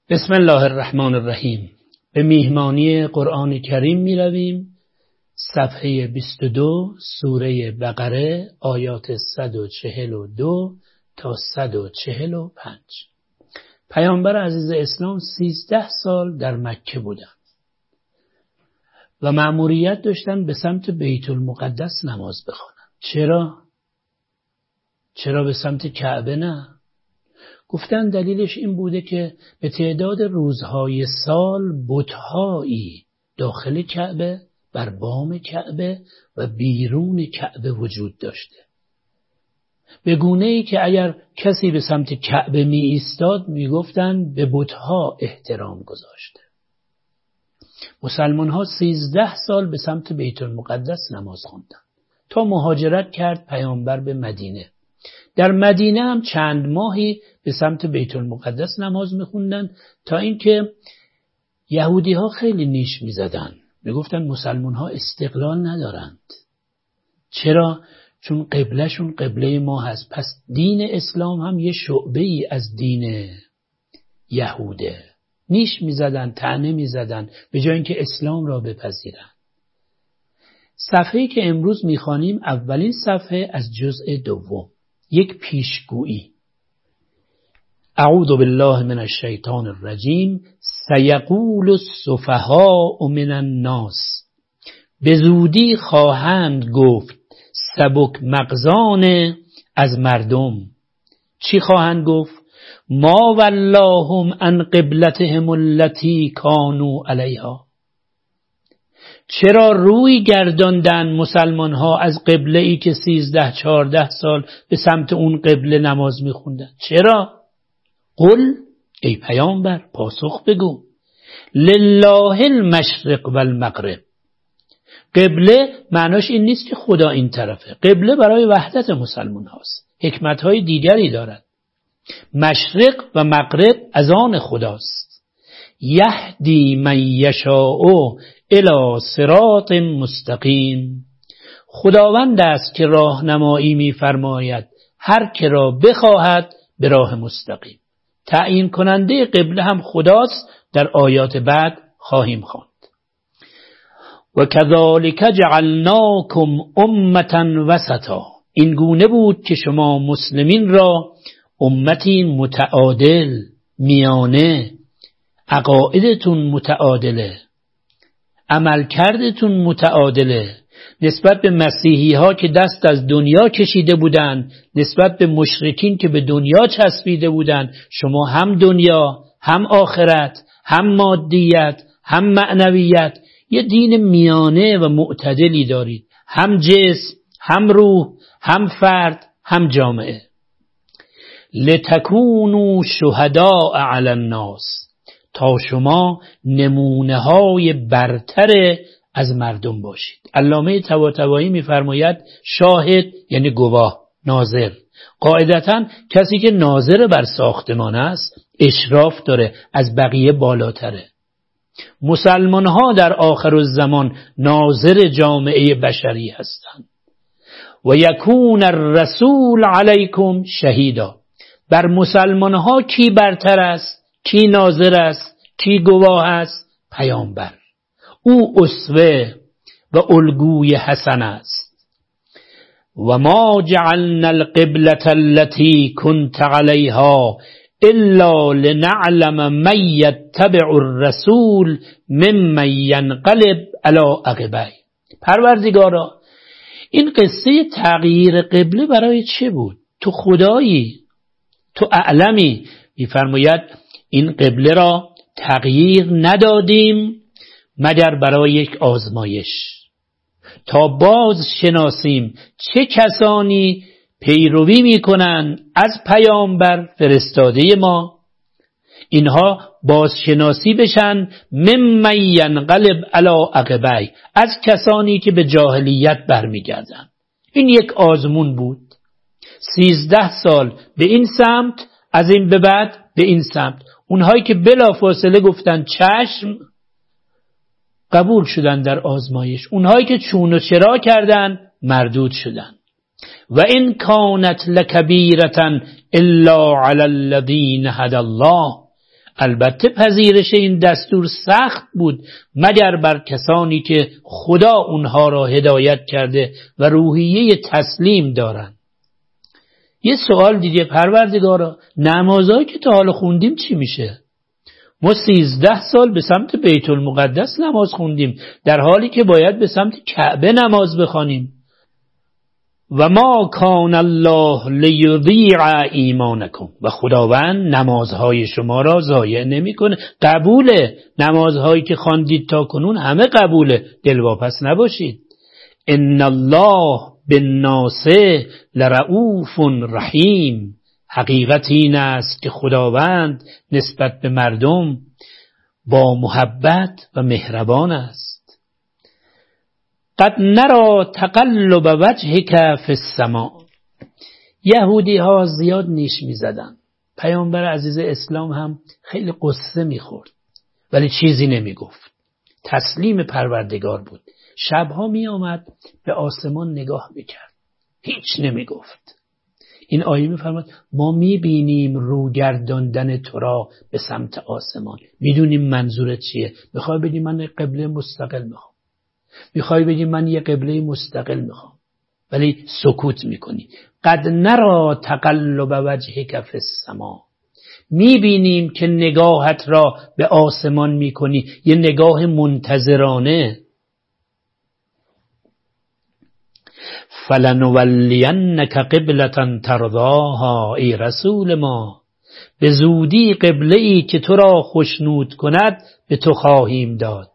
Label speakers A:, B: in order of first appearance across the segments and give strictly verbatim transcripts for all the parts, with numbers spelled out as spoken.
A: بسم الله الرحمن الرحیم. به میهمانی قرآن کریم می رویم. صفحه بیست و دو سوره بقره آیات صد و چهل و دو تا صد و چهل و پنج. پیامبر عزیز اسلام سیزده سال در مکه بودند و مأموریت داشتن به سمت بیت المقدس نماز بخوانند. چرا؟ چرا به سمت کعبه نه؟ گفتن دلیلش این بوده که به تعداد روزهای سال بت‌هایی داخل کعبه، بر بام کعبه و بیرون کعبه وجود داشته، به گونه‌ای که اگر کسی به سمت کعبه می ایستاد می گفتن به بت‌ها احترام گذاشته. مسلمان ها سیزده سال به سمت بیت المقدس نماز خوندن تا مهاجرت کرد پیامبر به مدینه. در مدینه هم چند ماهی به سمت بیت المقدس نماز میخوندن تا اینکه یهودی ها خیلی نیش میزدن، میگفتن مسلمان ها استقلال ندارند. چرا؟ چون قبلهشون قبله ما هست، پس دین اسلام هم یه شعبه ای از دین یهوده. نیش میزدن، طعنه میزدن به جای اینکه اسلام را بپذیرن. صفحه‌ای که امروز میخوانیم اولین صفحه از جزء دوم، یک پیشگویی. اعوذ بالله من الشیطان الرجیم. سیقول السفهاء من الناس. به زودی خواهند گفت سبک مغزان از مردم. چی خواهند گفت؟ ما ولاهم عن قبلتهم التي كانوا علیها. چرا روی گرداندن مسلمان ها از قبله ای که سیزده چارده سال به سمت اون قبله نماز میخوندن؟ چرا؟ قل، ای پیامبر پاسخ بگو، لله المشرق و المغرب. قبله معناش این نیست که خدا این طرفه. قبله برای وحدت مسلمان هاست، حکمت های دیگری دارد. مشرق و مغرب از آن خداست. یهدی من یشاء الی صراط مستقیم. خداوند است که راهنمایی می‌فرماید هر که را بخواهد به راه مستقیم. تعیین کننده قبله هم خداست، در آیات بعد خواهیم خواند. و کذالک جعلناکم امة وسطا. این گونه بود که شما مسلمین را امتی متعادل، میانه، عقایدتون متعادله، عملکردتون متعادله. نسبت به مسیحی ها که دست از دنیا کشیده بودند، نسبت به مشرکین که به دنیا چسبیده بودند، شما هم دنیا، هم آخرت، هم مادیت، هم معنویت، یه دین میانه و معتدلی دارید. هم جسم، هم روح، هم فرد، هم جامعه. لتکونوا شهداء علی الناس. تا شما نمونه های برتر از مردم باشید. علامه طباطبایی میفرماید شاهد یعنی گواه، ناظر. قاعدتاً کسی که ناظر بر ساختمان است اشراف داره، از بقیه بالاتره. مسلمان ها در آخر الزمان ناظر جامعه بشری هستند. و یکون الرسول علیکم شهیدا. بر مسلمان ها کی برتر است؟ کی ناظر است؟ کی گواه است؟ پیامبر. او اسوه و الگوی حسن است. و ما جعلنا القبلة التي كنت عليها الا لنعلم من يتبع الرسول ممن ينقلب على عقبيه. پروردگارا، این قصه تغییر قبله برای چه بود؟ تو خدایی، تو اعلمی. میفرماید این قبله را تغییر ندادیم مگر برای یک آزمایش، تا باز شناسیم چه کسانی پیروی میکنن از پیامبر فرستاده ما، اینها بازشناسی بشن ممن ینقلب علی عقبیه، از کسانی که به جاهلیت برمیگردن. این یک آزمون بود. سیزده سال به این سمت، از این به بعد به این سمت. اونهایی که بلافاصله گفتن چشم، قبول شدن در آزمایش. اونهایی که چون و چرا کردن، مردود شدن. و این کانت لکبیرة الا علی الذین هدی الله. البته پذیرش این دستور سخت بود مگر بر کسانی که خدا اونها را هدایت کرده و روحیه تسلیم دارند. یه سوال دیگه، پروردگارا نمازهایی که تا حالا خوندیم چی میشه؟ ما سیزده سال به سمت بیت المقدس نماز خوندیم در حالی که باید به سمت کعبه نماز بخوانیم. و ما کان الله لیضیع ایمانکم، و خداوند نمازهای شما را ضایع نمیکنه. قبوله، نمازهایی که خواندید تا کنون همه قبوله، دلواپس نباشید. ان الله بالناس لرؤوف رحیم، حقیقت این است که خداوند نسبت به مردم با محبت و مهربان است. قد نرى تقلب وجهك فی السماء، یهودی ها زیاد نیش می زدن. پیامبر عزیز اسلام هم خیلی قصه می خورد ولی چیزی نمی گفت. تسلیم پروردگار بود. شبها می آمد به آسمان نگاه می کرد، هیچ نمی گفت. این آیه می فرماد ما می بینیم رو گرداندن تو را به سمت آسمان. می دونیم منظورت چیه. میخوای بگی من قبله مستقل میخوام، میخوای بگی من یه قبله مستقل میخوام، ولی سکوت میکنی. قد نرى تقلب وجهك فی السماء، میبینیم که نگاهت را به آسمان میکنی، یه نگاه منتظرانه. فلنولینک قبلة ترضاها، ای رسول ما به زودی قبله ای که تو را خوشنود کند به تو خواهیم داد.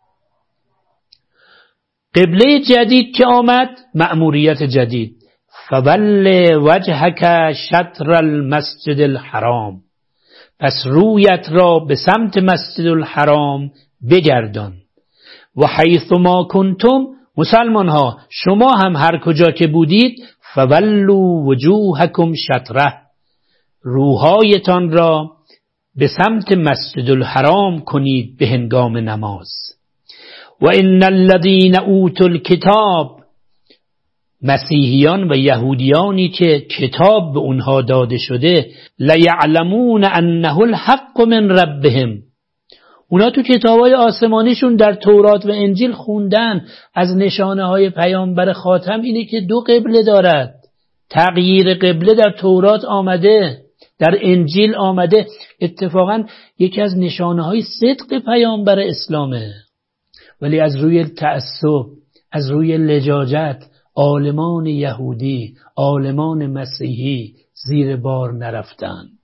A: قبله جدید که آمد، مأموریت جدید. فول وجهک شطر المسجد الحرام، پس رویت را به سمت مسجد الحرام بگردان. و حیث ما کنتم، مسلمان ها شما هم هر کجا که بودید، فولوا وجوهکم شطره، روحایتان را به سمت مسجد الحرام کنید به هنگام نماز. و ان الذین اوتوا الکتاب، مسیحیان و یهودیانی که کتاب به اونها داده شده، لیعلمون انه الحق من ربهم، اونا تو کتابای آسمانیشون در تورات و انجیل خوندن از نشانه های پیامبر خاتم اینه که دو قبله دارد. تغییر قبله در تورات آمده، در انجیل آمده. اتفاقا یکی از نشانه های صدق پیامبر اسلامه، ولی از روی تعصب، از روی لجاجت، عالمان یهودی، عالمان مسیحی زیر بار نرفتند.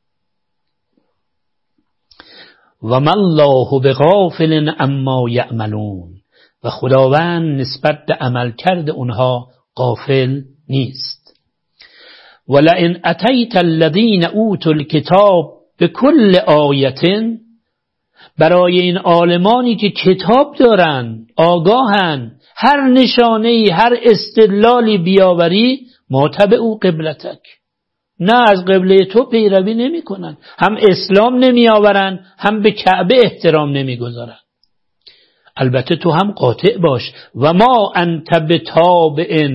A: و ما الله بغافل عما یعملون، و خداوند نسبت به عمل کرد اونها غافل نیست. ولئن اتیت الذین اوتوا الکتاب بكل آیة، برای این عالمانی که کتاب دارن، آگاهن، هر نشانه‌ای، هر استدلالی بیاوری، ما تبعوا قبلتک، نه از قبله تو پیروی نمی کنن، هم اسلام نمی آورن، هم به کعبه احترام نمی گذارن. البته تو هم قاطع باش. و ما انت بتابع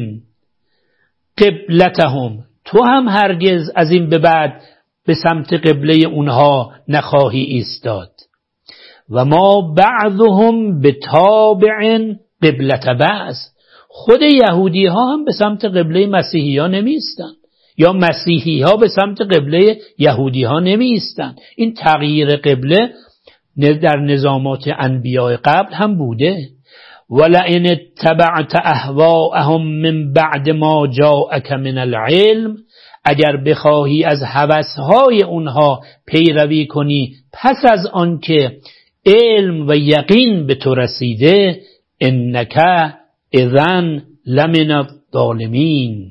A: قبلتهم، تو هم هرگز از این به بعد به سمت قبله اونها نخواهی ایستاد. و ما بعضهم بتابع قبلت بعض، خود یهودی ها هم به سمت قبله مسیحی ها نمی ایستن، یا مسیحی ها به سمت قبله یهودی ها نمی ایستن. این تغییر قبله در نظامات انبیاء قبل هم بوده. ولئن اتبعت اهواءهم من بعد ما جاءك من العلم، اگر بخواهی از هوسهای اونها پیروی کنی پس از آنکه علم و یقین به تو رسیده، انک اذن لمن الظالمین،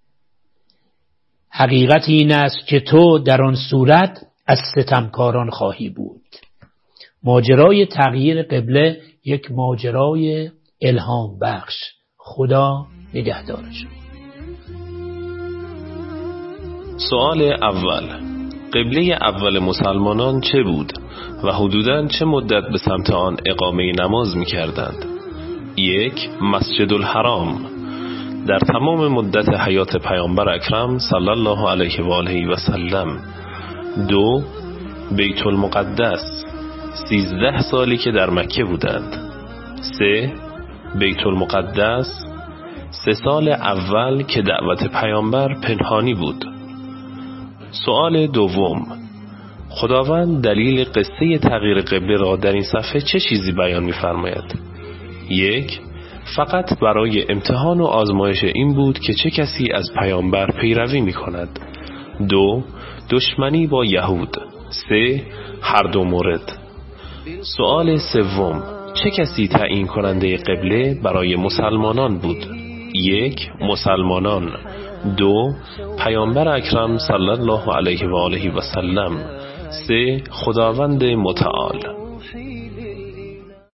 A: حقیقت این است که تو در آن صورت از ستمکاران خواهی بود. ماجرای تغییر قبله یک ماجرای الهام بخش. خدا نگهدارش.
B: سوال اول: قبله اول مسلمانان چه بود و حدوداً چه مدت به سمت آن اقامه نماز می کردند؟ یک، مسجد الحرام. در تمام مدت حیات پیامبر اکرم صلی الله علیه و آله و سلم. دو، بیت المقدس، سیزده سالی که در مکه بودند. سه. بیت المقدس، سه سال اول که دعوت پیامبر پنهانی بود. سوال دوم، خداوند دلیل قصه تغییر قبله را در این صفحه چه چیزی بیان می‌فرماید؟ یک، فقط برای امتحان و آزمایش این بود که چه کسی از پیامبر پیروی می‌کند. دو، دشمنی با یهود. سه، هر دو مورد. سوال سوم، چه کسی تعیین کننده قبله برای مسلمانان بود؟ یک، مسلمانان. دو، پیامبر اکرم صلی الله علیه و آله و سلم. سه، خداوند متعال.